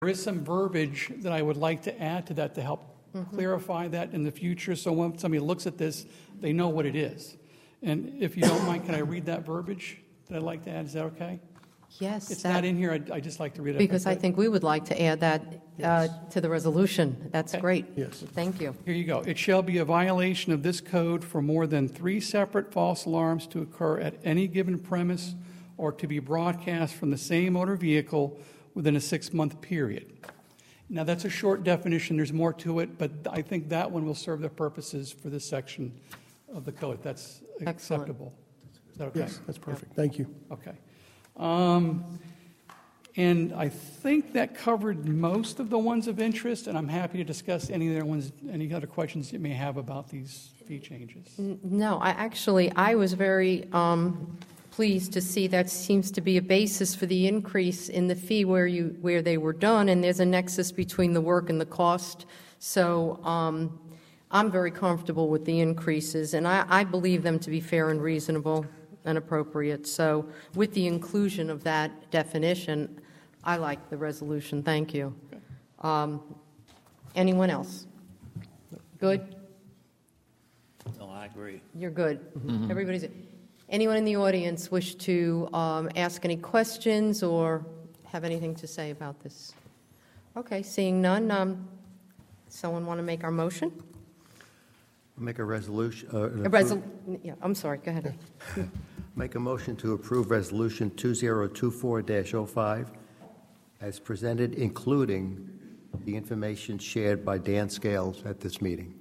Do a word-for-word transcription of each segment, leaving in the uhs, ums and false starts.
There is some verbiage that I would like to add to that to help mm-hmm. clarify that in the future, so when somebody looks at this, they know what it is. And if you don't mind, can I read that verbiage that I'd like to add? Is that okay? Yes. It's that, not in here. I'd, I'd just like to read it. Because I think we would like to add that uh, yes. to the resolution. That's okay. great. Yes. Thank you. Here you go. It shall be a violation of this code for more than three separate false alarms to occur at any given premise or to be broadcast from the same motor vehicle within a six-month period. Now, that's a short definition. There's more to it, but I think that one will serve the purposes for this section of the code. That's Excellent. acceptable. Is that okay? Yes, that's perfect. Thank you. Okay. Um, and I think that covered most of the ones of interest, and I'm happy to discuss any other ones, any other questions you may have about these fee changes. No, I actually, I was very um, pleased to see that seems to be a basis for the increase in the fee where you where they were done, and there's a nexus between the work and the cost. So um, I'm very comfortable with the increases, and I, I believe them to be fair and reasonable and appropriate. So with the inclusion of that definition, I like the resolution. Thank you. Okay. Um, anyone else? Good? No, I agree. You're good. Mm-hmm. Everybody's. Anyone in the audience wish to um, ask any questions or have anything to say about this? Okay, seeing none, um, someone want to make our motion? Make a resolution. Uh, A resol- yeah, I'm sorry, go ahead. Make a motion to approve Resolution two thousand twenty-four dash oh five as presented, including the information shared by Dan Scales at this meeting.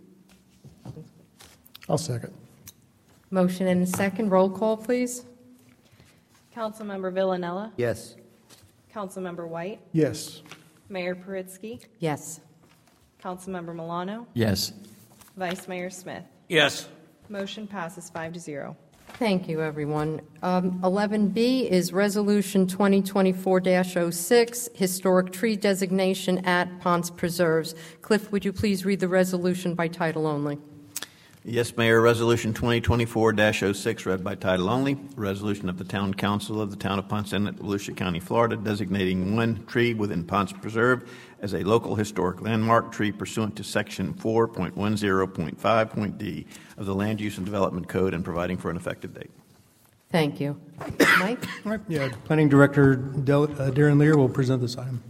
I'll second. Motion and a second. Roll call, please. Councilmember Villanella? Yes. Councilmember White? Yes. Mayor Paritsky? Yes. Councilmember Milano? Yes. Vice Mayor Smith? Yes. Motion passes five to zero. Thank you, everyone. Um, eleven B is Resolution twenty twenty-four dash oh six, Historic Tree Designation at Ponce Preserves. Cliff, would you please read the resolution by title only? Yes, Mayor. Resolution twenty twenty-four dash oh six, read by title only. Resolution of the Town Council of the Town of Ponce Inlet, Volusia County, Florida, designating one tree within Ponce Preserve as a local historic landmark tree pursuant to Section four point ten point five point D of the Land Use and Development Code and providing for an effective date. Thank you. Mike? All right. Yeah, Planning Director Del, uh, Darren Lear will present this item.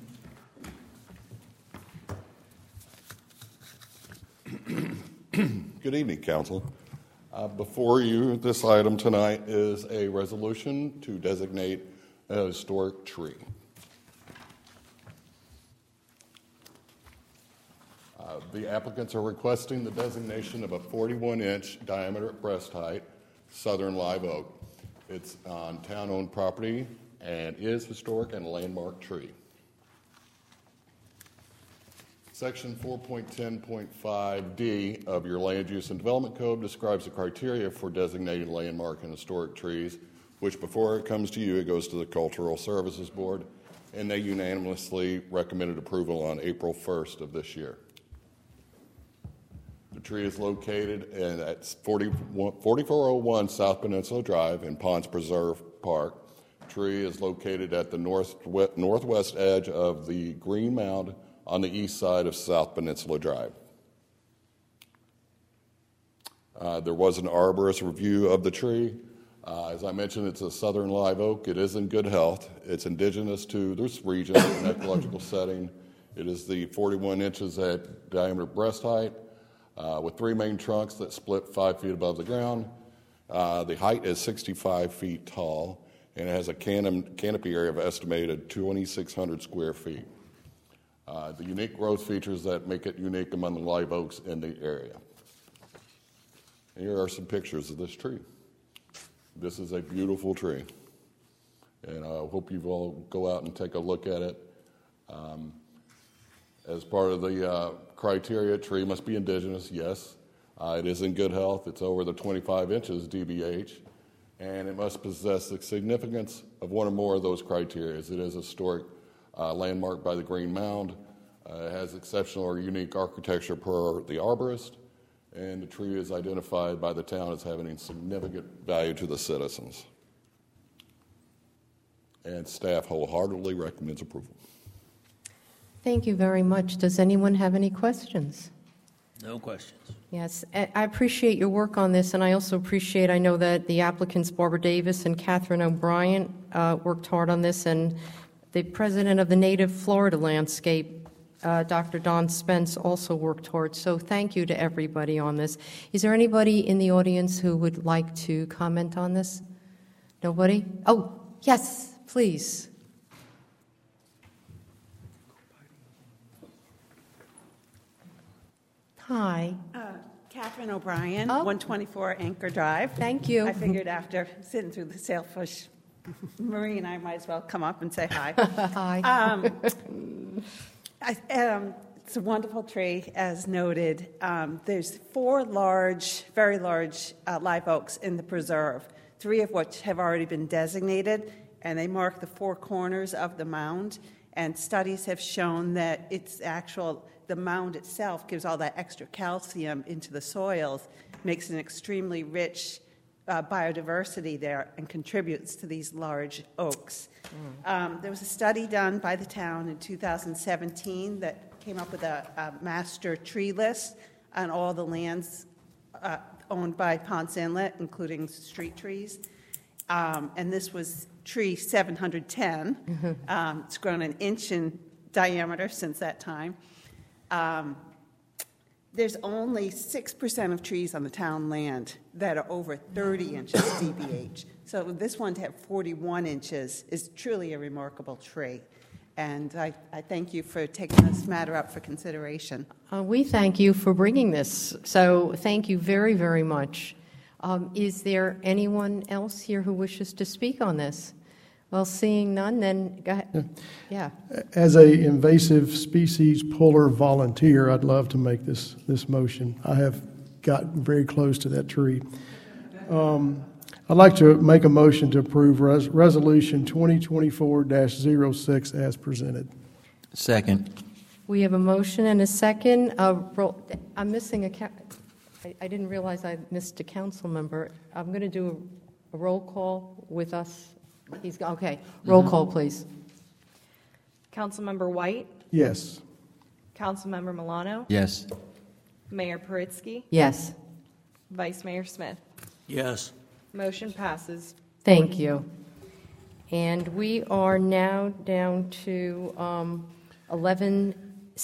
Good evening, Council. Uh, before you, this item tonight is a resolution to designate a historic tree. Uh, the applicants are requesting the designation of a forty-one inch diameter breast height southern live oak. It's on town-owned property and is historic and a landmark tree. Section four point ten point five D of your Land Use and Development Code describes the criteria for designating landmark and historic trees, which before it comes to you, it goes to the Cultural Services Board, and they unanimously recommended approval on April first of this year. The tree is located in, at forty-four oh one South Peninsula Drive in Ponce Preserve Park. The tree is located at the north, northwest edge of the Green Mound on the east side of South Peninsula Drive. Uh, there was an arborist review of the tree. Uh, as I mentioned, it's a southern live oak. It is in good health. It's indigenous to this region, an ecological setting. It is the forty-one inches at diameter breast height uh, with three main trunks that split five feet above the ground. Uh, the height is sixty-five feet tall, and it has a can- canopy area of estimated twenty-six hundred square feet. Uh, the unique growth features that make it unique among the live oaks in the area. And here are some pictures of this tree. This is a beautiful tree, and I hope you all go out and take a look at it. Um, as part of the uh, criteria, tree must be indigenous, yes. Uh, it is in good health. It's over the twenty-five inches D B H, and it must possess the significance of one or more of those criteria. It is a historic Uh, landmark by the Green Mound. Uh, it has exceptional or unique architecture per the arborist, and the tree is identified by the town as having significant value to the citizens. And staff wholeheartedly recommends approval. Thank you very much. Does anyone have any questions? No questions. Yes, I I appreciate your work on this, and I also appreciate, I know that the applicants, Barbara Davis and Catherine O'Brien, uh, worked hard on this, and the president of the Native Florida Landscape, uh, Doctor Don Spence, also worked hard. So thank you to everybody on this. Is there anybody in the audience who would like to comment on this? Nobody? Oh, yes, please. Hi. Uh, Catherine O'Brien, Oh. one twenty-four Anchor Drive. Thank you. I figured after sitting through the Sailfish Marine, I might as well come up and say hi. Hi. Um, I, um, it's a wonderful tree, as noted. Um, there's four large, very large uh, live oaks in the preserve, three of which have already been designated, and they mark the four corners of the mound. And studies have shown that it's actual, the mound itself gives all that extra calcium into the soils, makes an extremely rich uh, biodiversity there, and contributes to these large oaks. Mm. Um, there was a study done by the town in two thousand seventeen that came up with a, a master tree list on all the lands uh, owned by Ponce Inlet, including street trees. Um, and this was tree seven hundred ten. Mm-hmm. Um, it's grown an inch in diameter since that time. Um, there's only six percent of trees on the town land that are over thirty inches D B H. So this one to have forty-one inches is truly a remarkable tree. And I, I thank you for taking this matter up for consideration. Uh, we thank you for bringing this. So thank you very, very much. Um, is there anyone else here who wishes to speak on this? Well, seeing none, then go ahead. Yeah. As a invasive species puller volunteer, I'd love to make this, this motion. I have gotten very close to that tree. Um, I'd like to make a motion to approve res- Resolution twenty twenty-four dash oh six as presented. Second. We have a motion and a second. Uh, roll, I'm missing a... Ca- I, I didn't realize I missed a council member. I'm going to do a, a roll call with us. He's okay. Roll call, please. Councilmember White, Yes. Councilmember Milano, Yes. Mayor Paritsky, Yes. Vice Mayor Smith. Yes. Motion passes. Thank you. And we are now down to um, eleven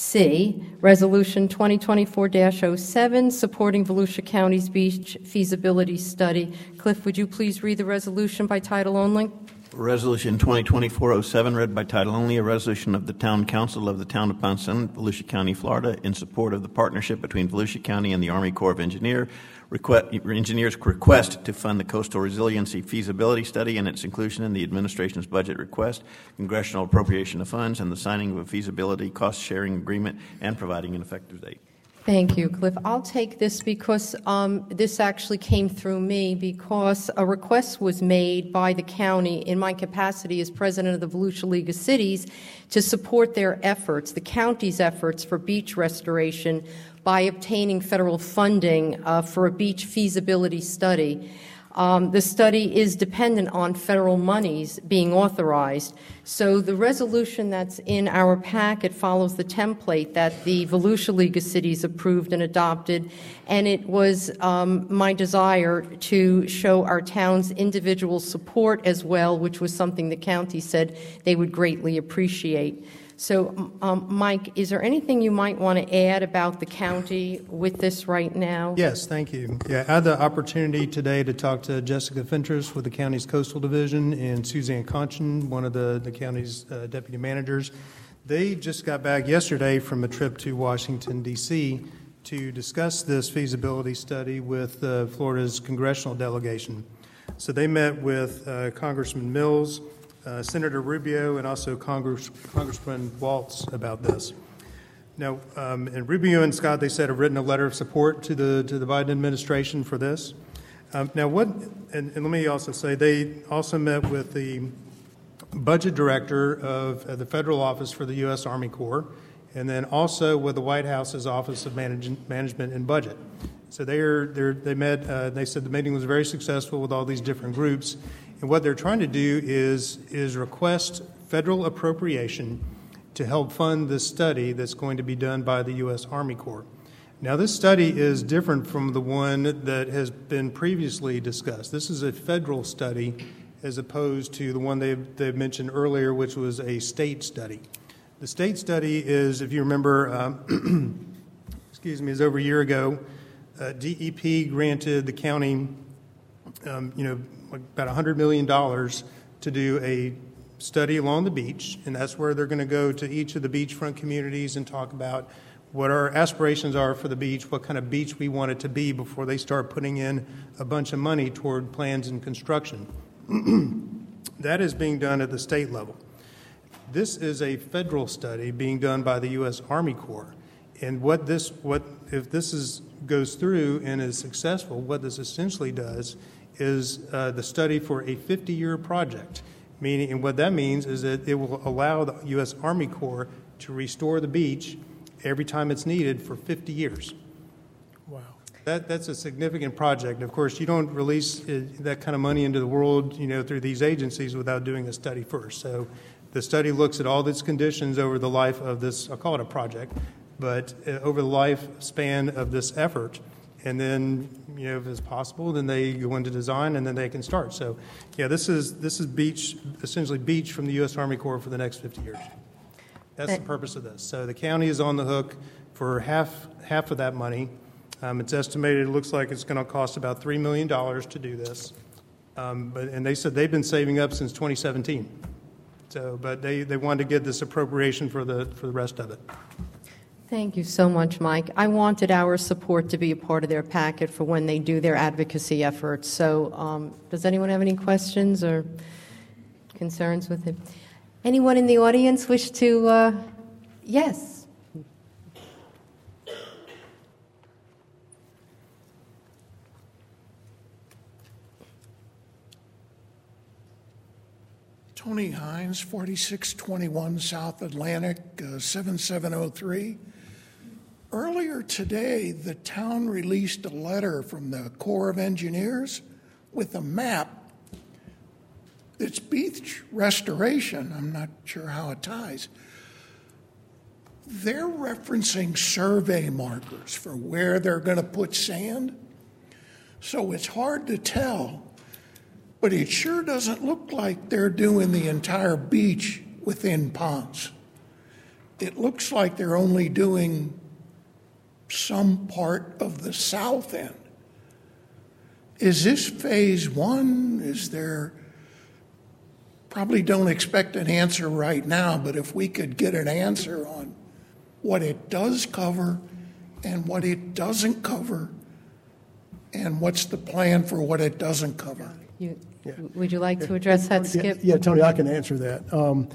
C, Resolution twenty twenty-four dash oh seven, supporting Volusia County's beach feasibility study. Cliff, would you please read the resolution by title only? Resolution twenty twenty-four oh seven, read by title only, a resolution of the Town Council of the Town of Ponce Inlet, Volusia County, Florida, in support of the partnership between Volusia County and the Army Corps of Engineer, request, Engineers' request to fund the Coastal Resiliency Feasibility Study and its inclusion in the administration's budget request, congressional appropriation of funds, and the signing of a feasibility cost-sharing agreement and providing an effective date. Thank you, Cliff. I'll take this because um, this actually came through me because a request was made by the county in my capacity as president of the Volusia League of Cities to support their efforts, the county's efforts for beach restoration by obtaining federal funding uh, for a beach feasibility study. Um, the study is dependent on federal monies being authorized. So the resolution that's in our packet follows the template that the Volusia League of Cities approved and adopted, and it was um, my desire to show our town's individual support as well, which was something the county said they would greatly appreciate. So, um, Mike, is there anything you might want to add about the county with this right now? Yes, thank you. Yeah, I had the opportunity today to talk to Jessica Fentress with the county's coastal division and Suzanne Conchin, one of the, the county's uh, deputy managers. They just got back yesterday from a trip to Washington, D C to discuss this feasibility study with uh, Florida's congressional delegation. So they met with uh, Congressman Mills, Uh, Senator Rubio, and also Congress, Congressman Waltz about this. Now, um, and Rubio and Scott, they said, have written a letter of support to the to the Biden administration for this. Um, now, what? And, and let me also say, they also met with the budget director of uh, the federal office for the U S Army Corps, and then also with the White House's Office of Manage- Management and Budget. So they are they're, they met. Uh, they said the meeting was very successful with all these different groups. And what they're trying to do is is request federal appropriation to help fund this study that's going to be done by the U S Army Corps. Now, this study is different from the one that has been previously discussed. This is a federal study as opposed to the one they've, they've mentioned earlier, which was a state study. The state study is, if you remember, um, excuse me, is over a year ago, uh, D E P granted the county, um, you know, about one hundred million dollars to do a study along the beach, and that's where they're going to go to each of the beachfront communities and talk about what our aspirations are for the beach, what kind of beach we want it to be before they start putting in a bunch of money toward plans and construction. That is being done at the state level. This is a federal study being done by the U S Army Corps. And what this, what if this is goes through and is successful, what this essentially does is uh, the study for a fifty-year project. Meaning, and what that means is that it will allow the U S Army Corps to restore the beach every time it's needed for fifty years. Wow. That, that's a significant project. Of course, you don't release uh, that kind of money into the world, you know, through these agencies without doing a study first. So the study looks at all its conditions over the life of this, I'll call it a project, but uh, over the lifespan of this effort. And then, you know, if it's possible, then they go into design and then they can start. So, yeah, this is this is beach, essentially beach from the U S Army Corps for the next fifty years. That's the purpose of this. So the county is on the hook for half half of that money. Um, it's estimated, it looks like it's going to cost about three million dollars to do this. Um, but and they said they've been saving up since twenty seventeen. So, but they, they wanted to get this appropriation for the for the rest of it. Thank you so much, Mike. I wanted our support to be a part of their packet for when they do their advocacy efforts. So um, does anyone have any questions or concerns with it? Anyone in the audience wish to? Uh, yes. Tony Hines, forty-six twenty-one South Atlantic, uh, seven seven oh three. Earlier today, the town released a letter from the Corps of Engineers with a map. It's beach restoration. I'm not sure how it ties. They're referencing survey markers for where they're going to put sand. So it's hard to tell, but it sure doesn't look like they're doing the entire beach within ponds. It looks like they're only doing some part of the south end. Is this phase one? Is there, probably don't expect an answer right now, but if we could get an answer on what it does cover and what it doesn't cover, and what's the plan for what it doesn't cover? You, would you like to address that, Skip? Yeah, Tony, I can answer that. Um,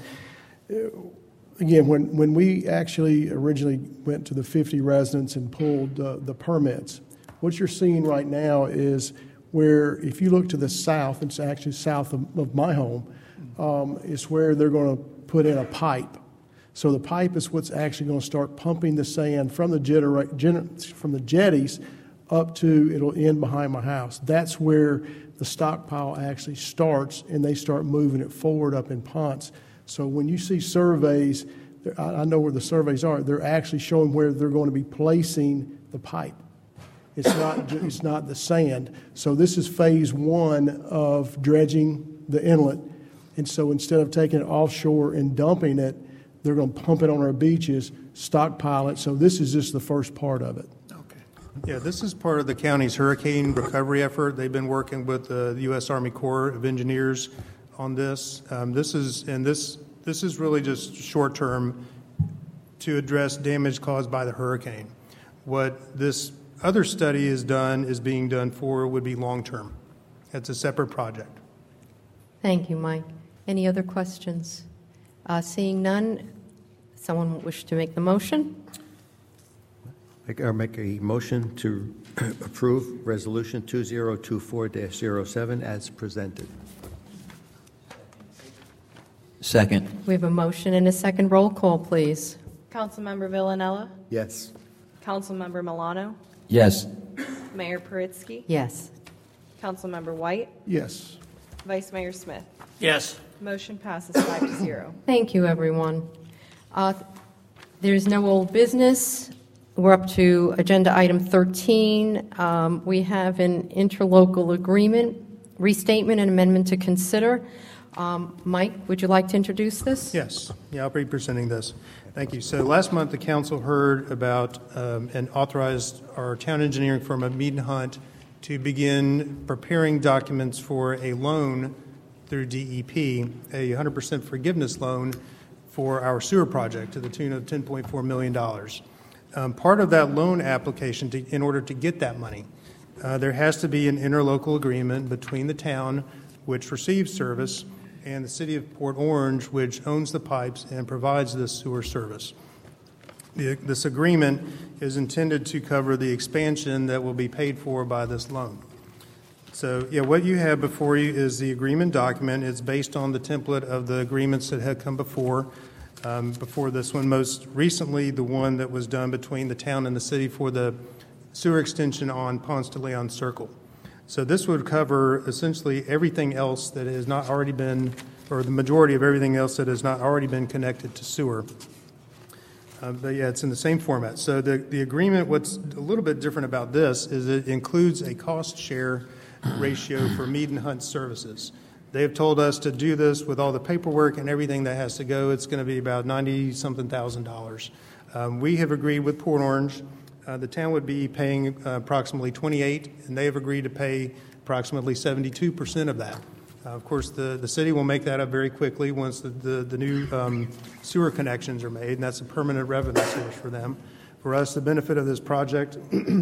again, when, when we actually originally went to the fifty residents and pulled uh, the permits, what you're seeing right now is where, if you look to the south, it's actually south of, of my home, um, is where they're going to put in a pipe. So the pipe is what's actually going to start pumping the sand from the, genera- gener- from the jetties up to, it'll end behind my house. That's where the stockpile actually starts, and they start moving it forward up in Ponce. So when you see surveys, I know where the surveys are, they're actually showing where they're going to be placing the pipe. It's not, it's not the sand. So this is phase one of dredging the inlet. And so instead of taking it offshore and dumping it, they're going to pump it on our beaches, stockpile it. So this is just the first part of it. Yeah, this is part of the county's hurricane recovery effort. They've been working with the U S Army Corps of Engineers on this. Um, this is and this this is really just short term to address damage caused by the hurricane. What this other study is done is being done for would be long term. It's a separate project. Thank you, Mike. Any other questions? Uh, seeing none, someone wish to make the motion? I make a motion to approve Resolution two zero two four dash zero seven as presented. Second. We have a motion and a second. Roll call, please. Councilmember Villanella? Yes. Councilmember Milano? Yes. Mayor Paritsky? Yes. Councilmember White? Yes. Vice Mayor Smith? Yes. Motion passes five to zero. Thank you, everyone. Uh, There's no old business. We're up to agenda item thirteen. Um, We have an interlocal agreement, restatement and amendment to consider. Um, Mike, would you like to introduce this? Yes, yeah, I'll be presenting this. Thank you. So last month, the council heard about um, and authorized our town engineering firm at Mead and Hunt to begin preparing documents for a loan through D E P, a one hundred percent forgiveness loan for our sewer project to the tune of ten point four million dollars. Um, part of that loan application, to, in order to get that money, uh, there has to be an interlocal agreement between the town, which receives service, and the city of Port Orange, which owns the pipes and provides this sewer service. The, this agreement is intended to cover the expansion that will be paid for by this loan. So, yeah, what you have before you is the agreement document. It's based on the template of the agreements that had come before, um, before this one. Most recently, the one that was done between the town and the city for the sewer extension on Ponce de Leon Circle. So this would cover essentially everything else that has not already been, or the majority of everything else that has not already been connected to sewer. Uh, but yeah, it's in the same format. So the, the agreement, what's a little bit different about this is it includes a cost share ratio for Mead and Hunt services. They have told us to do this with all the paperwork and everything that has to go. It's going to be about ninety-something thousand dollars. Um, we have agreed with Port Orange. Uh, the town would be paying uh, approximately twenty-eight, and they have agreed to pay approximately seventy-two percent of that. Uh, of course, the, the city will make that up very quickly once the, the, the new um, sewer connections are made, and that's a permanent revenue source for them. For us, the benefit of this project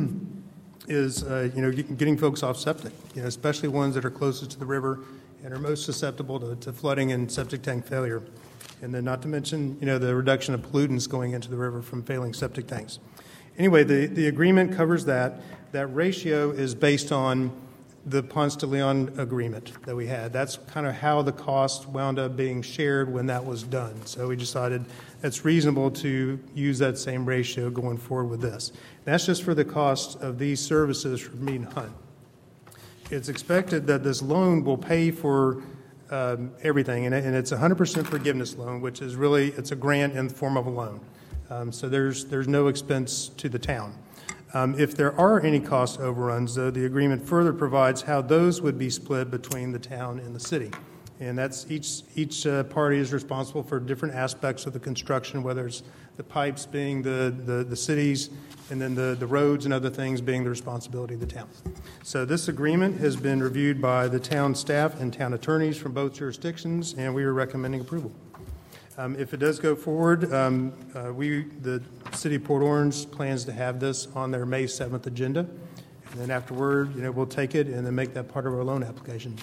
is uh, you know getting folks off septic, you know, especially ones that are closest to the river and are most susceptible to, to flooding and septic tank failure. And then not to mention you know the reduction of pollutants going into the river from failing septic tanks. Anyway, the, the agreement covers that. That ratio is based on the Ponce de Leon agreement that we had. That's kind of how the cost wound up being shared when that was done. So we decided it's reasonable to use that same ratio going forward with this. That's just for the cost of these services from Mead and Hunt. It's expected that this loan will pay for um, everything, and, and it's a one hundred percent forgiveness loan, which is really, it's a grant in the form of a loan. Um, so there's there's no expense to the town. Um, if there are any cost overruns, though, the agreement further provides how those would be split between the town and the city. And that's each each uh, party is responsible for different aspects of the construction, whether it's the pipes being the, the, the cities, and then the, the roads and other things being the responsibility of the town. So this agreement has been reviewed by the town staff and town attorneys from both jurisdictions, and we are recommending approval. Um, if it does go forward, um, uh, we, the City of Port Orange, plans to have this on their May seventh agenda. And then afterward, you know, we'll take it and then make that part of our loan application.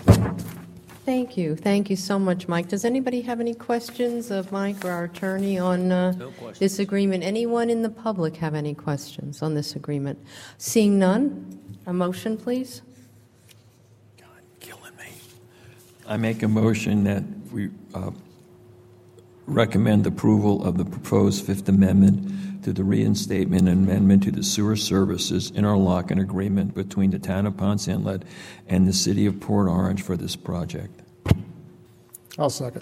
Thank you. Thank you so much, Mike. Does anybody have any questions of Mike or our attorney on uh, No questions. this agreement? Anyone in the public have any questions on this agreement? Seeing none, a motion, please. God, killing me. I make a motion that we uh, recommend approval of the proposed Fifth Amendment to the reinstatement and amendment to the sewer services interlock agreement between the town of Ponce Inlet and the city of Port Orange for this project. I'll second.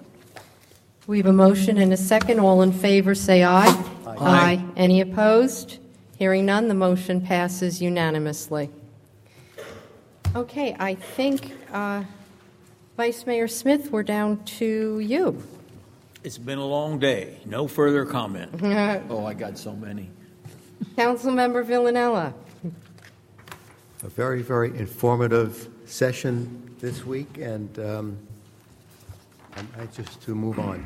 We have a motion and a second. All in favor, say aye. Aye. Aye. Any opposed? Hearing none, the motion passes unanimously. Okay, I think, uh, Vice Mayor Smith, we're down to you. It's been a long day. No further comment. Oh, I got so many. Councilmember Villanella. A very, very informative session this week, and um, I'm anxious to move on.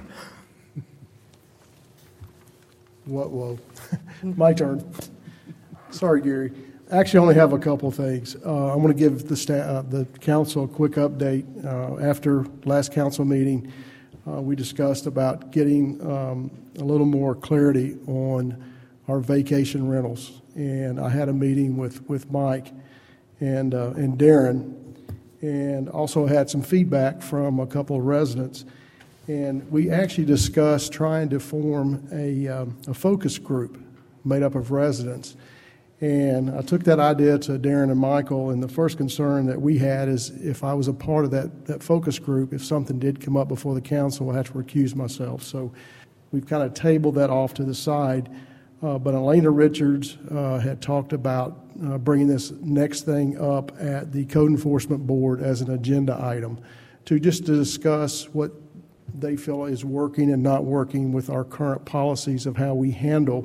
Whoa, whoa. My turn. Sorry, Gary. Actually, I only have a couple things. Uh, I'm going to give the, sta- uh, the council a quick update. Uh, after last council meeting, uh, we discussed about getting um, a little more clarity on our vacation rentals. And I had a meeting with, with Mike and, uh, and Darren, and also had some feedback from a couple of residents. And we actually discussed trying to form a, um, a focus group made up of residents. And I took that idea to Darren and Michael, and the first concern that we had is if I was a part of that, that focus group, if something did come up before the council, I had to recuse myself. So we've kind of tabled that off to the side. Uh, but Elena Richards uh, had talked about uh, bringing this next thing up at the Code Enforcement Board as an agenda item to just to discuss what they feel is working and not working with our current policies of how we handle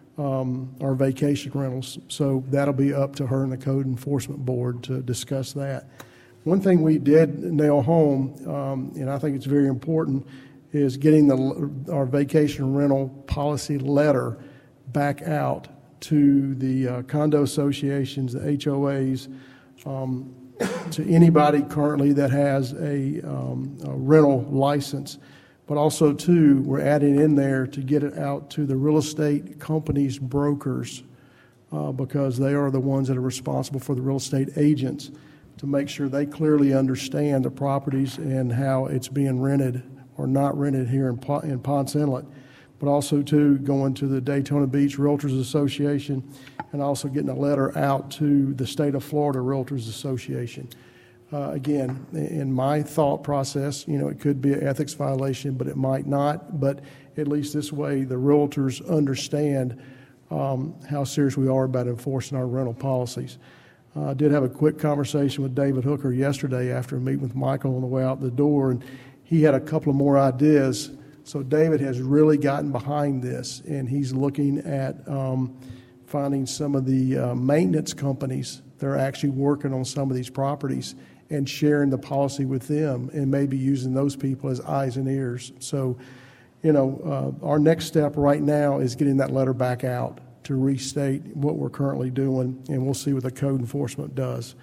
um, our vacation rentals. So that'll be up to her and the Code Enforcement Board to discuss that. One thing we did nail home, um, and I think it's very important, is getting the, our vacation rental policy letter back out to the uh, condo associations, the H O As, um, to anybody currently that has a, um, a rental license. But also, too, we're adding in there to get it out to the real estate companies' brokers uh, because they are the ones that are responsible for the real estate agents to make sure they clearly understand the properties and how it's being rented or not rented here in, po- in Ponce Inlet. But also, too, going to the Daytona Beach Realtors Association and also getting a letter out to the State of Florida Realtors Association. Uh, again, in my thought process, you know, it could be an ethics violation, but it might not. But at least this way, the realtors understand um, how serious we are about enforcing our rental policies. Uh, I did have a quick conversation with David Hooker yesterday after meeting with Michael on the way out the door, and he had a couple of more ideas. So David has really gotten behind this, and he's looking at um, finding some of the uh, maintenance companies that are actually working on some of these properties and sharing the policy with them and maybe using those people as eyes and ears. So, you know, uh, our next step right now is getting that letter back out to restate what we're currently doing, and we'll see what the code enforcement does.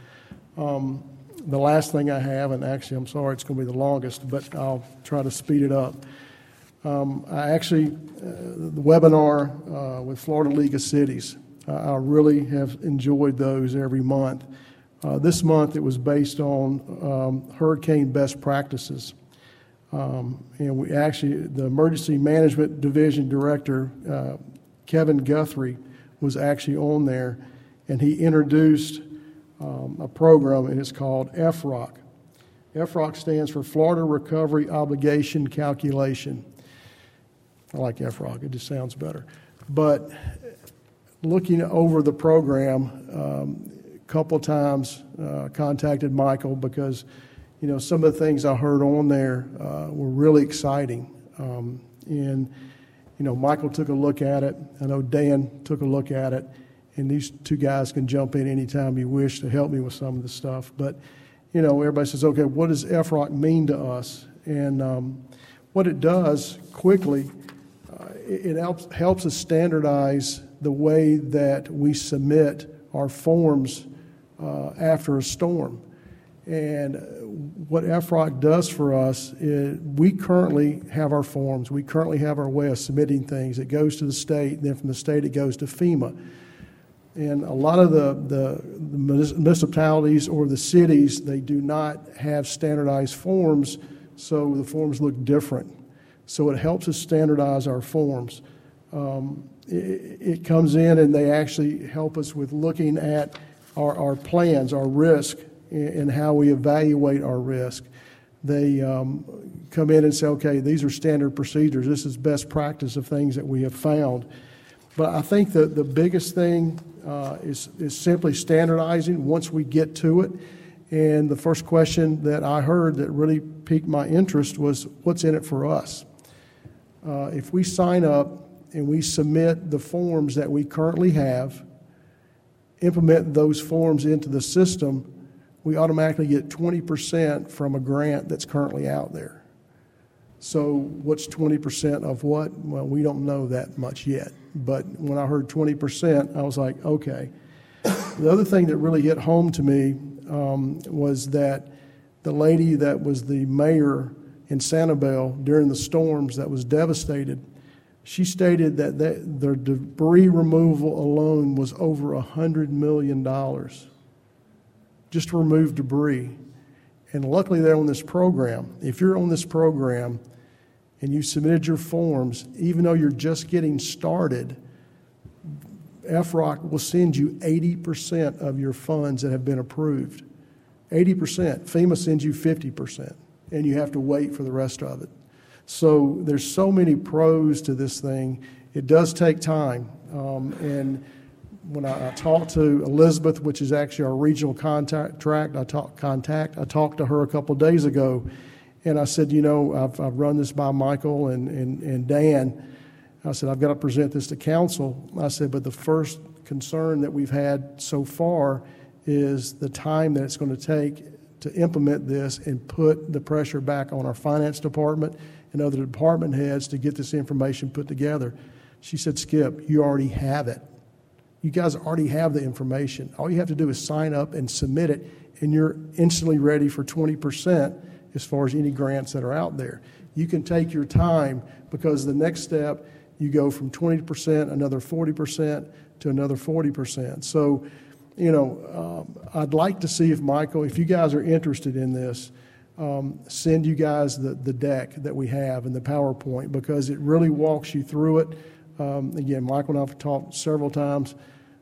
Um, the last thing I have, and actually I'm sorry it's going to be the longest, but I'll try to speed it up. Um, I actually, uh, the webinar uh, with Florida League of Cities, uh, I really have enjoyed those every month. Uh, this month it was based on um, hurricane best practices. Um, and we actually, the Emergency Management Division Director, uh, Kevin Guthrie, was actually on there, and he introduced um, a program, and it's called F R O C. F R O C stands for Florida Recovery Obligation Calculation. I like F R O C, it just sounds better. But looking over the program, um, a couple of times uh, contacted Michael because, you know, some of the things I heard on there uh, were really exciting. Um, and, you know, Michael took a look at it. I know Dan took a look at it. And these two guys can jump in anytime you wish to help me with some of the stuff. But, you know, everybody says, okay, what does F R O C mean to us? And um, what it does quickly, uh, it, it helps, helps us standardize the way that we submit our forms uh, after a storm. And what F R O C does for us is we currently have our forms. We currently have our way of submitting things. It goes to the state, and then from the state it goes to FEMA. And a lot of the, the, the municipalities or the cities, they do not have standardized forms, so the forms look different. So it helps us standardize our forms. Um, it, it comes in and they actually help us with looking at our, our plans, our risk, and how we evaluate our risk. They um, come in and say, okay, these are standard procedures. This is best practice of things that we have found. But I think that the biggest thing uh, is, is simply standardizing once we get to it. And the first question that I heard that really piqued my interest was, what's in it for us? Uh, if we sign up and we submit the forms that we currently have, implement those forms into the system, we automatically get twenty percent from a grant that's currently out there. So what's twenty percent of what? Well, we don't know that much yet. But when I heard twenty percent, I was like, okay. The other thing that really hit home to me um, was that the lady that was the mayor in Sanibel during the storms that was devastated, she stated that the debris removal alone was over one hundred million dollars. Just to remove debris. And luckily they're on this program. If you're on this program and you submitted your forms, even though you're just getting started, F R O C will send you eighty percent of your funds that have been approved. eighty percent. FEMA sends you fifty percent, and you have to wait for the rest of it. So there's so many pros to this thing. It does take time. Um, and when I, I talked to Elizabeth, which is actually our regional contact tract, I talk, contact, I talked to her a couple of days ago, and I said, you know, I've, I've run this by Michael and, and, and Dan. I said, I've got to present this to council. I said, but the first concern that we've had so far is the time that it's going to take to implement this and put the pressure back on our finance department and other department heads to get this information put together. She said, Skip, you already have it. You guys already have the information. All you have to do is sign up and submit it, and you're instantly ready for twenty percent as far as any grants that are out there. You can take your time, because the next step, you go from twenty percent, another forty percent, to another forty percent. So, you know, um, I'd like to see if Michael, if you guys are interested in this, um, send you guys the, the deck that we have and the PowerPoint, because it really walks you through it. Um, again, Michael and I have talked several times.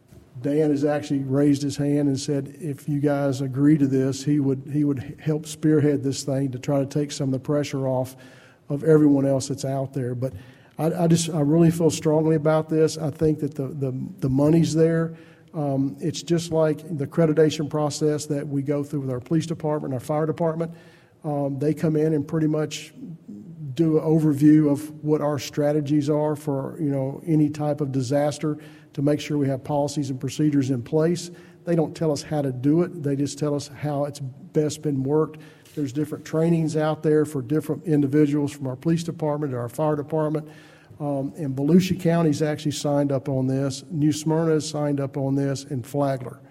Dan has actually raised his hand and said, if you guys agree to this, he would he would help spearhead this thing to try to take some of the pressure off of everyone else that's out there. But I, I just I really feel strongly about this. I think that the the, the money's there. Um, it's just like the accreditation process that we go through with our police department and our fire department. Um, they come in and pretty much do an overview of what our strategies are for, you know, any type of disaster, to make sure we have policies and procedures in place. They don't tell us how to do it. They just tell us how it's best been worked. There's different trainings out there for different individuals from our police department to our fire department. Um, and Volusia County's actually signed up on this. New Smyrna has signed up on this, and Flagler.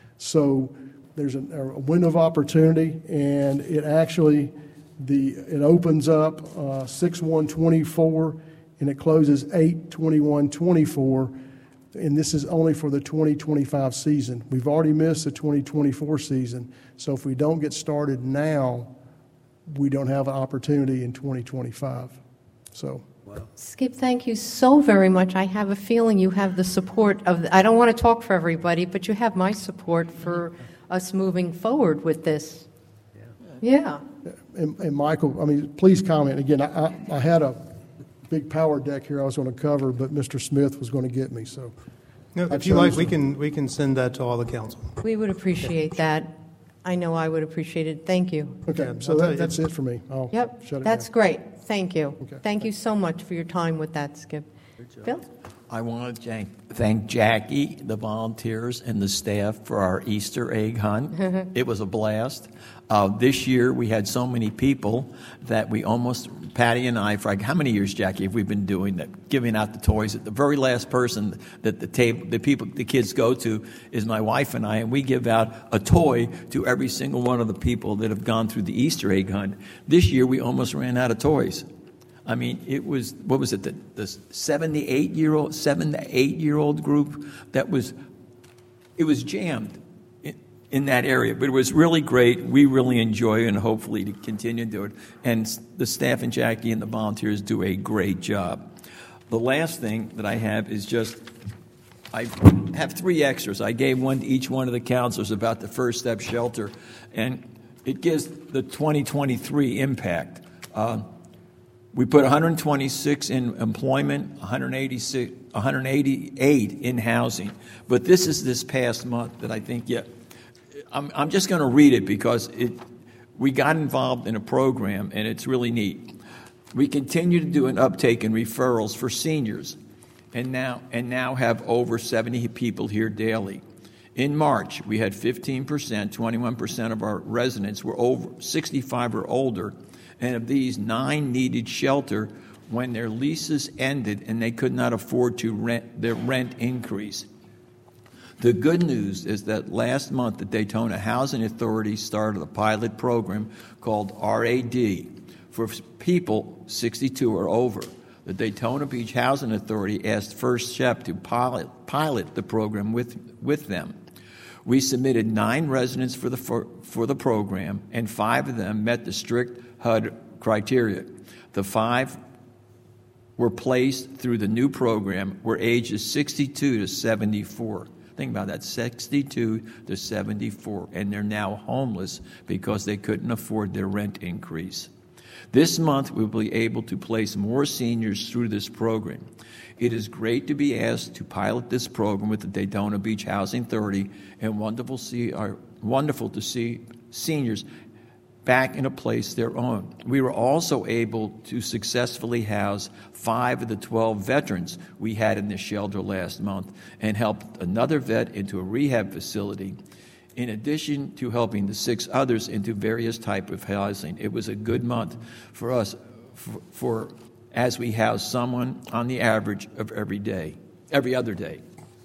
So there's a, a window of opportunity, and it actually, the it opens up uh, six one twenty-four, and it closes eight twenty-one twenty-four. And this is only for the twenty twenty-five season. We've already missed the twenty twenty-four season. So if we don't get started now, we don't have an opportunity in twenty twenty-five. So. Skip, thank you so very much. I have a feeling you have the support of, the, I don't want to talk for everybody, but you have my support for us moving forward with this. Yeah. yeah. And, and Michael, I mean, please comment. Again, I, I, I had a big power deck here I was going to cover, but Mister Smith was going to get me. So, no, if you like, we can we can send that to all the council. We would appreciate that. I know I would appreciate it. Thank you. Okay, so that, that's it for me. I'll yep, shut it that's down. great. Thank you. Okay. Thank you so much for your time with that, Skip. Bill? I want to thank Jackie, the volunteers, and the staff for our Easter egg hunt. It was a blast. Uh, this year we had so many people that we almost, Patty and I, for like, how many years, Jackie, have we been doing that, giving out the toys? The very last person that the table, the people, the kids go to is my wife and I, and we give out a toy to every single one of the people that have gone through the Easter egg hunt. This year we almost ran out of toys. I mean, it was, what was it, the, the seventy-eight-year-old, seven to eight-year-old group that was, it was jammed in, in that area. But it was really great. We really enjoy it, and hopefully to continue to do it. And the staff and Jackie and the volunteers do a great job. The last thing that I have is just, I have three extras. I gave one to each one of the counselors about the First Step Shelter, and it gives the twenty twenty-three impact. Uh, We put one hundred twenty-six in employment, one hundred eighty-six, one hundred eighty-eight in housing. But this is this past month that I think, yeah, I'm, I'm just going to read it because it, we got involved in a program, and it's really neat. We continue to do an uptake in referrals for seniors, and now and now have over seventy people here daily. In March, we had fifteen percent, twenty-one percent of our residents were over sixty-five or older. And of these, nine needed shelter when their leases ended and they could not afford to rent their rent increase. The good news is that last month the Daytona Housing Authority started a pilot program called R A D for people sixty-two or over. The Daytona Beach Housing Authority asked First Step to pilot, pilot the program with, with them. We submitted nine residents for the, for, for the program, and five of them met the strict H U D criteria. The five were placed through the new program were ages sixty-two to seventy-four. Think about that, sixty-two to seventy-four, and they're now homeless because they couldn't afford their rent increase. This month, we'll be able to place more seniors through this program. It is great to be asked to pilot this program with the Daytona Beach Housing Authority, and wonderful, see our, wonderful to see seniors back in a place their own. We were also able to successfully house five of the twelve veterans we had in this shelter last month and helped another vet into a rehab facility, in addition to helping the six others into various type of housing. It was a good month for us for, for as we housed someone on the average of every day, every other day.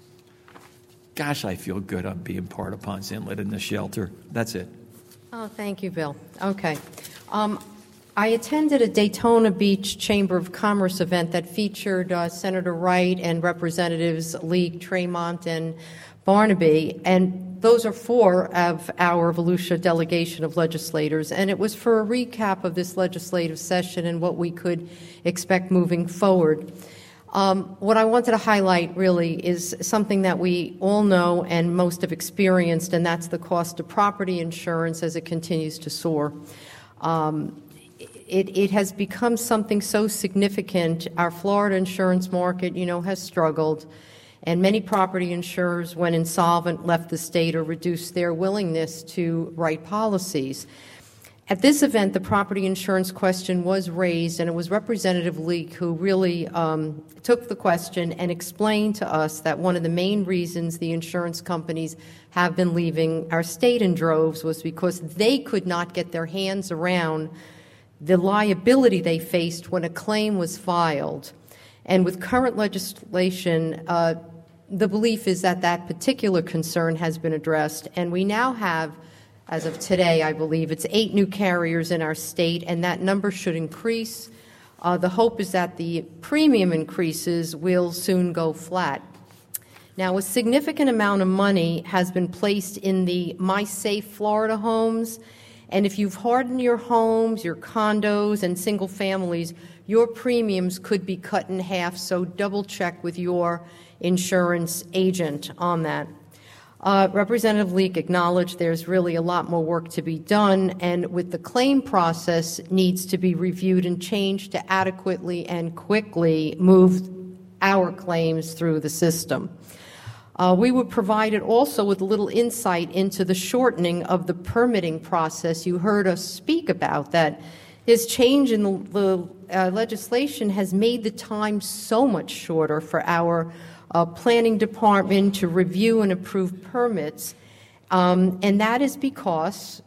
Gosh, I feel good on being part of Ponce Inlet in the shelter. That's it. Oh, thank you, Bill. Okay. Um, I attended a Daytona Beach Chamber of Commerce event that featured uh, Senator Wright and Representatives League, Tremont, and Barnaby, and those are four of our Volusia delegation of legislators, and it was for a recap of this legislative session and what we could expect moving forward. Um, what I wanted to highlight really is something that we all know and most have experienced, and that's the cost of property insurance as it continues to soar. Um, it, it has become something so significant. Our Florida insurance market, you know, has struggled, and many property insurers, when insolvent, left the state or reduced their willingness to write policies. At this event, the property insurance question was raised, and it was Representative Leak who really um, took the question and explained to us that one of the main reasons the insurance companies have been leaving our state in droves was because they could not get their hands around the liability they faced when a claim was filed. And with current legislation, uh, the belief is that that particular concern has been addressed, and we now have, as of today, I believe, it's eight new carriers in our state, and that number should increase. Uh, the hope is that the premium increases will soon go flat. Now, a significant amount of money has been placed in the My Safe Florida homes, and if you've hardened your homes, your condos, and single families, your premiums could be cut in half, so double check with your insurance agent on that. Uh, Representative Leak acknowledged there's really a lot more work to be done, and with the claim process needs to be reviewed and changed to adequately and quickly move our claims through the system. Uh, we were provided also with a little insight into the shortening of the permitting process. You heard us speak about that. This change in the, the uh, legislation has made the time so much shorter for our Uh, planning department to review and approve permits, um, and that is because,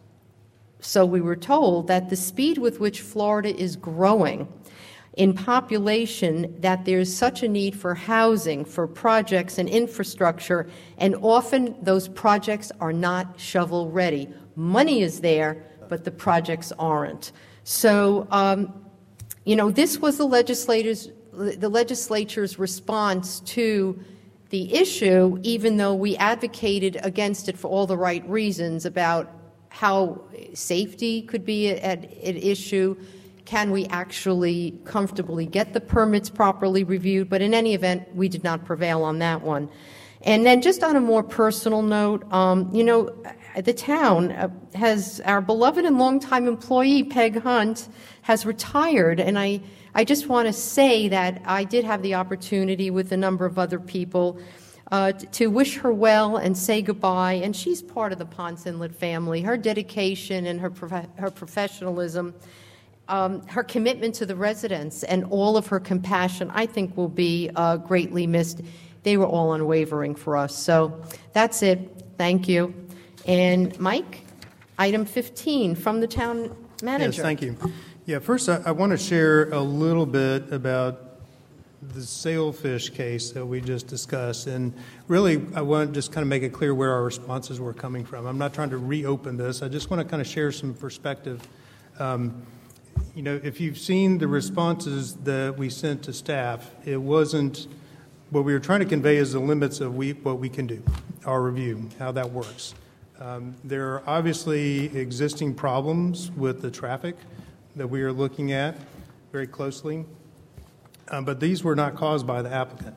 so we were told, that the speed with which Florida is growing in population, that there's such a need for housing, for projects and infrastructure, and often those projects are not shovel ready. Money is there, but the projects aren't. So, um, you know, this was the legislators' the legislature's response to the issue, even though we advocated against it for all the right reasons about how safety could be at an issue. Can we actually comfortably get the permits properly reviewed? But in any event, we did not prevail on that one. And then just on a more personal note, um, you know, the town has, our beloved and longtime employee, Peg Hunt, has retired, and I I just want to say that I did have the opportunity with a number of other people uh, to wish her well and say goodbye, and she's part of the Ponce Inlet family. Her dedication and her prof- her professionalism, um, her commitment to the residents, and all of her compassion, I think, will be uh, greatly missed. They were all unwavering for us. So that's it. Thank you. And Mike, item fifteen from the town manager. Yes, thank you. Yeah, first I, I want to share a little bit about the sailfish case that we just discussed. And really, I want to just kind of make it clear where our responses were coming from. I'm not trying to reopen this. I just want to kind of share some perspective. Um, you know, if you've seen the responses that we sent to staff, it wasn't, what we were trying to convey is the limits of we, what we can do, our review, how that works. Um, there are obviously existing problems with the traffic that we are looking at very closely, um, but these were not caused by the applicant.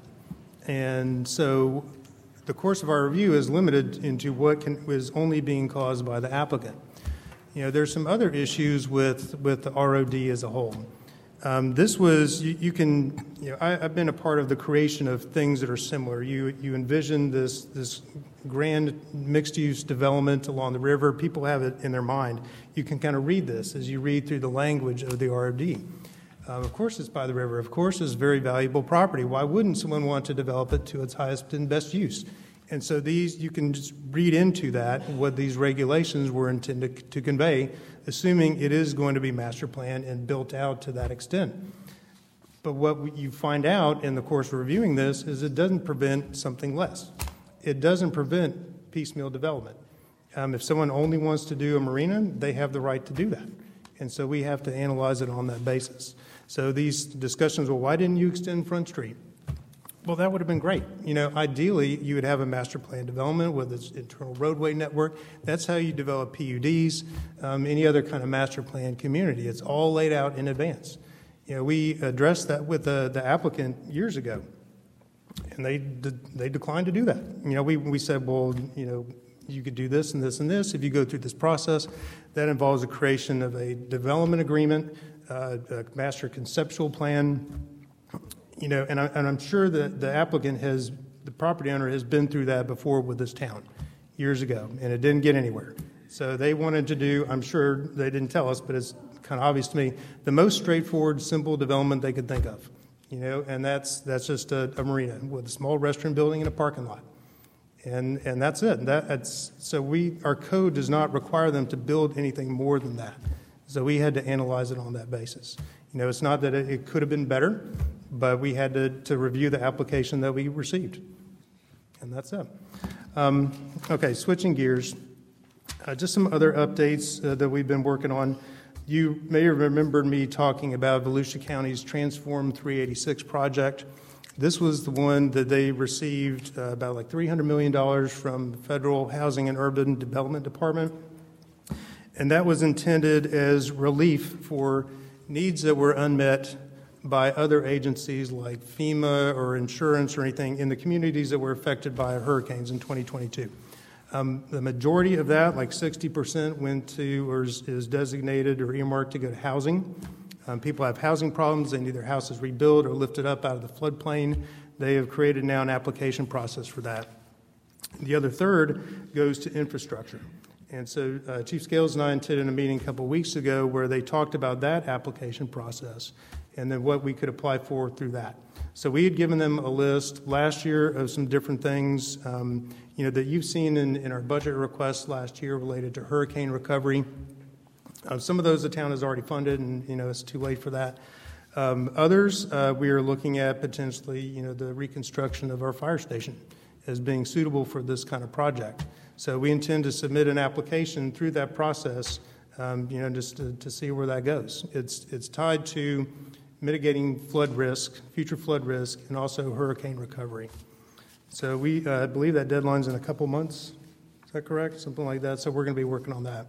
And so the course of our review is limited into what can, is only being caused by the applicant. You know, there's some other issues with, with the R O D as a whole. Um, this was, you, you can, you know, I, I've been a part of the creation of things that are similar. You, you envision this, this grand mixed-use development along the river. People have it in their mind. You can kind of read this as you read through the language of the R O D. Uh, of course it's by the river. Of course it's very valuable property. Why wouldn't someone want to develop it to its highest and best use? And so these, you can just read into that what these regulations were intended to convey, assuming it is going to be master planned and built out to that extent. But what you find out in the course of reviewing this is it doesn't prevent something less. It doesn't prevent piecemeal development. Um, if someone only wants to do a marina, they have the right to do that. And so we have to analyze it on that basis. So these discussions, well, why didn't you extend Front Street? Well, that would have been great. You know, ideally, you would have a master plan development with its internal roadway network. That's how you develop P U Ds, um, any other kind of master plan community. It's all laid out in advance. You know, we addressed that with the, the applicant years ago, and they de- they declined to do that. You know, we we said, well, you know, you could do this and this and this. If you go through this process, that involves the creation of a development agreement, uh, a master conceptual plan. You know, and, I, and I'm sure that the applicant has, the property owner has been through that before with this town years ago, and it didn't get anywhere. So they wanted to do, I'm sure they didn't tell us, but it's kind of obvious to me, the most straightforward, simple development they could think of. You know, and that's that's just a, a marina with a small restaurant building and a parking lot. And and that's it. And that, that's, so we, our code does not require them to build anything more than that. So we had to analyze it on that basis. You know, it's not that it, it could have been better, but we had to, to review the application that we received. And that's it. Um, okay, switching gears. Uh, just some other updates uh, that we've been working on. You may have remembered me talking about Volusia County's Transform three eighty-six project. This was the one that they received uh, about like three hundred million dollars from the Federal Housing and Urban Development Department. And that was intended as relief for needs that were unmet by other agencies like FEMA or insurance or anything in the communities that were affected by hurricanes in twenty twenty-two. Um, the majority of that, like sixty percent, went to or is, is designated or earmarked to go to housing. Um, people have housing problems. They need their houses rebuilt or lifted up out of the floodplain. They have created now an application process for that. The other third goes to infrastructure. And so uh, Chief Scales and I attended a meeting a couple of weeks ago where they talked about that application process and then what we could apply for through that. So we had given them a list last year of some different things, um, you know, that you've seen in, in our budget requests last year related to hurricane recovery. Uh, some of those the town has already funded, and you know it's too late for that. Um, others, uh, we are looking at potentially, you know, the reconstruction of our fire station as being suitable for this kind of project. So we intend to submit an application through that process, um, you know, just to, to see where that goes. It's it's tied to mitigating flood risk, future flood risk, and also hurricane recovery. So we uh, believe that deadline's in a couple months. Is that correct? Something like that. So we're going to be working on that.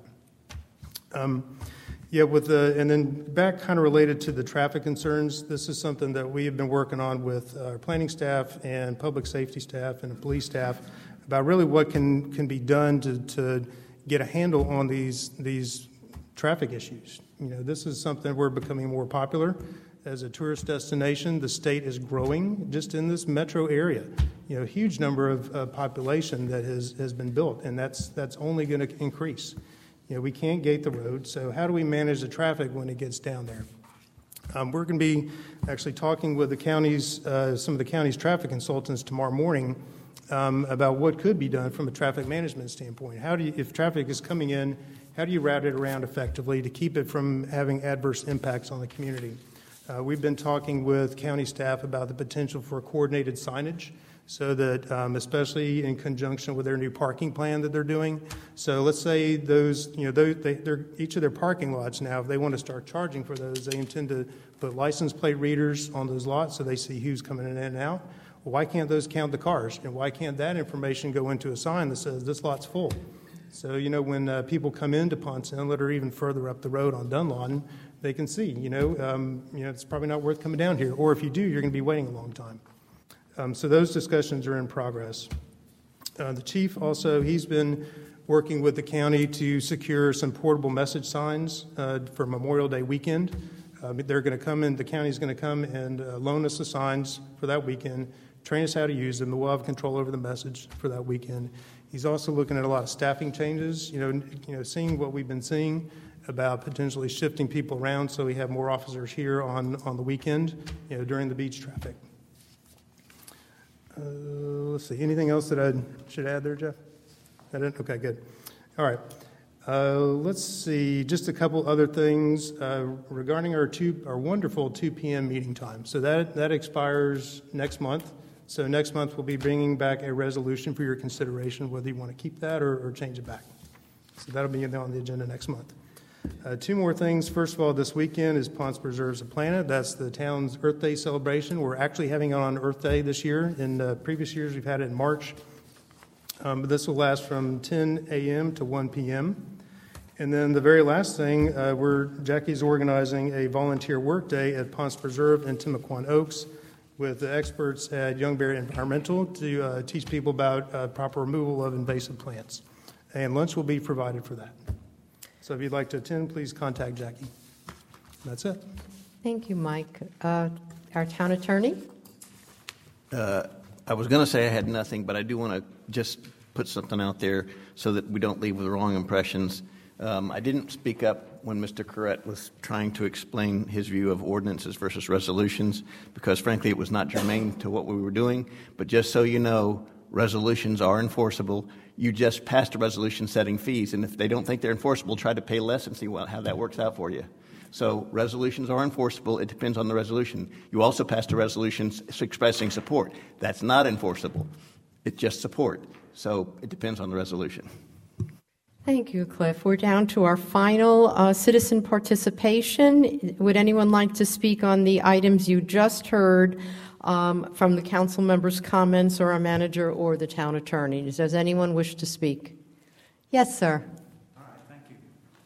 Um, yeah, with the and then back kind of related to the traffic concerns. This is something that we have been working on with our planning staff and public safety staff and the police staff about really what can can be done to to get a handle on these these traffic issues. You know, this is something we're becoming more popular as a tourist destination. The state is growing just in this metro area. You know, a huge number of uh, population that has has been built, and that's that's only going to increase. You know, we can't gate the road, so how do we manage the traffic when it gets down there? Um, we're going to be actually talking with the counties, uh, some of the county's traffic consultants tomorrow morning um, about what could be done from a traffic management standpoint. How do you, if traffic is coming in, how do you route it around effectively to keep it from having adverse impacts on the community? Uh, we've been talking with county staff about the potential for coordinated signage, so that, um, especially in conjunction with their new parking plan that they're doing. So let's say those, you know, those, they, they're, each of their parking lots now, if they want to start charging for those, they intend to put license plate readers on those lots so they see who's coming in and out. Well, why can't those count the cars? And why can't that information go into a sign that says this lot's full? So, you know, when uh, people come into Ponce Inlet or even further up the road on Dunlawton, they can see, you know, um, you know, it's probably not worth coming down here. Or if you do, you're going to be waiting a long time. Um, so those discussions are in progress. Uh, the chief also, he's been working with the county to secure some portable message signs uh, for Memorial Day weekend. Uh, they're going to come in, the county's going to come and uh, loan us the signs for that weekend, train us how to use them, and we'll have control over the message for that weekend. He's also looking at a lot of staffing changes, you know, you know, seeing what we've been seeing about potentially shifting people around so we have more officers here on, on the weekend, you know, during the beach traffic. Uh, let's see, anything else that I should add there, Jeff? I didn't? Okay, good. All right. Uh, let's see, just a couple other things uh, regarding our two, our wonderful two p.m. meeting time. So that, that expires next month. So next month we'll be bringing back a resolution for your consideration, whether you want to keep that or, or change it back. So that'll be on the agenda next month. Uh, two more things. First of all, this weekend is Ponce Preserves a Planet. That's the town's Earth Day celebration. We're actually having it on Earth Day this year. In uh, previous years, we've had it in March. Um, but this will last from ten a.m. to one p.m. And then the very last thing, uh, we're, Jackie's organizing a volunteer work day at Ponce Preserve and Timaquan Oaks with the experts at Youngberry Environmental to uh, teach people about uh, proper removal of invasive plants. And lunch will be provided for that. So if you'd like to attend, please contact Jackie. That's it. Thank you, Mike. Uh, our town attorney? Uh, I was going to say I had nothing, but I do want to just put something out there so that we don't leave with the wrong impressions. Um, I didn't speak up when Mister Corrett was trying to explain his view of ordinances versus resolutions because, frankly, it was not germane to what we were doing. But just so you know, resolutions are enforceable. You just passed a resolution setting fees, and if they don't think they're enforceable, try to pay less and see what, how that works out for you. So resolutions are enforceable. It depends on the resolution. You also passed a resolution expressing support. That's not enforceable. It's just support. So it depends on the resolution. Thank you, Cliff. We're down to our final uh, citizen participation. Would anyone like to speak on the items you just heard um, from the council members' comments or our manager or the town attorney? Does anyone wish to speak? Yes, sir. All right, thank you.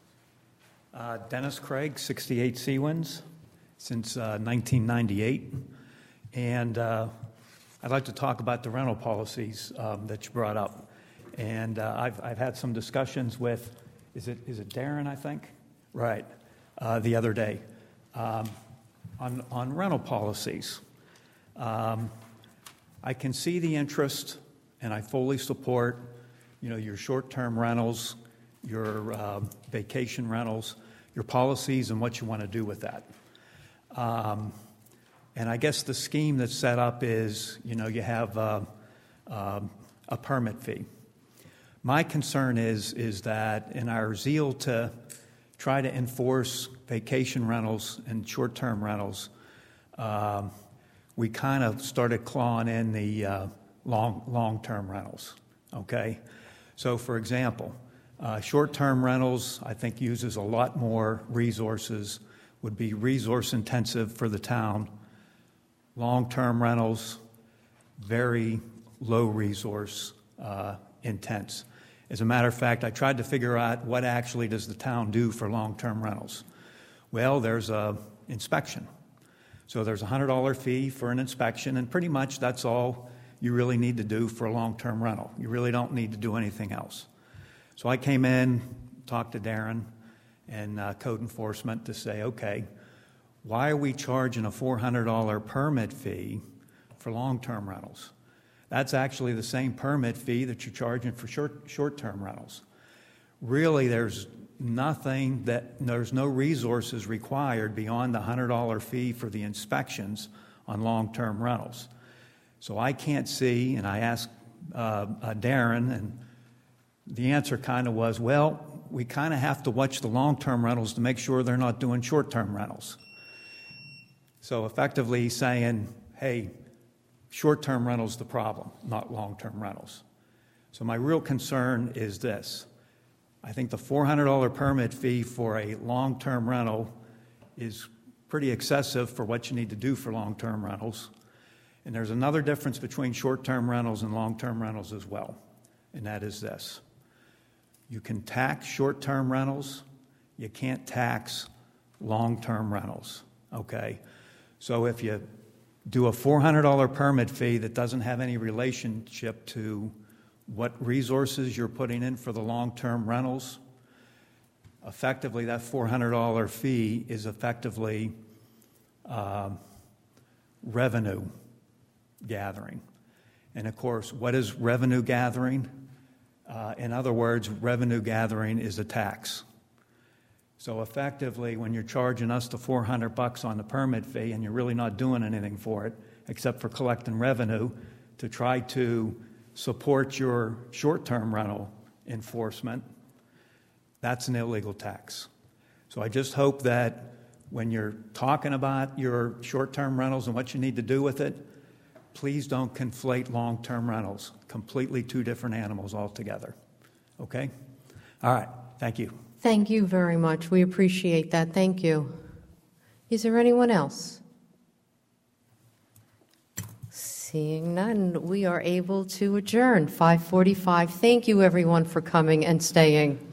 Uh, Dennis Craig, sixty-eight Seawinds, since uh, nineteen ninety-eight. And uh, I'd like to talk about the rental policies um, that you brought up. And uh, I've, I've had some discussions with, is it is it Darren, I think? Right, uh, the other day, um, on, on rental policies. Um, I can see the interest, and I fully support, you know, your short-term rentals, your uh, vacation rentals, your policies and what you want to do with that. Um, and I guess the scheme that's set up is, you know, you have uh, uh, a permit fee. My concern is, is that in our zeal to try to enforce vacation rentals and short-term rentals, um, we kind of started clawing in the uh, long, long-term rentals, okay? So, for example, uh, short-term rentals, I think, uses a lot more resources, would be resource-intensive for the town. Long-term rentals, very low resource uh, intense. As a matter of fact, I tried to figure out what actually does the town do for long-term rentals. Well, there's a inspection. So there's a one hundred dollars fee for an inspection, and pretty much that's all you really need to do for a long-term rental. You really don't need to do anything else. So I came in, talked to Darren and uh, code enforcement to say, okay, why are we charging a four hundred dollars permit fee for long-term rentals? That's actually the same permit fee that you're charging for short, short-term rentals. Really, there's nothing that, there's no resources required beyond the one hundred dollars fee for the inspections on long-term rentals. So I can't see, and I asked uh, uh, Darren, and the answer kind of was, well, we kind of have to watch the long-term rentals to make sure they're not doing short-term rentals. So effectively saying, hey, short-term rentals the problem, not long-term rentals. So my real concern is this. I think the four hundred dollars permit fee for a long-term rental is pretty excessive for what you need to do for long-term rentals. And there's another difference between short-term rentals and long-term rentals as well, and that is this. You can tax short-term rentals. You can't tax long-term rentals, okay? So if you do a four hundred dollars permit fee that doesn't have any relationship to what resources you're putting in for the long-term rentals. Effectively, that four hundred dollars fee is effectively uh, revenue gathering. And of course, what is revenue gathering? Uh, in other words, revenue gathering is a tax. So effectively, when you're charging us the four hundred bucks on the permit fee and you're really not doing anything for it except for collecting revenue to try to support your short-term rental enforcement, that's an illegal tax. So I just hope that when you're talking about your short-term rentals and what you need to do with it, please don't conflate long-term rentals. Completely two different animals altogether. Okay? All right. Thank you. Thank you very much. We appreciate that. Thank you. Is there anyone else? Seeing none, we are able to adjourn. five forty-five. Thank you, everyone, for coming and staying.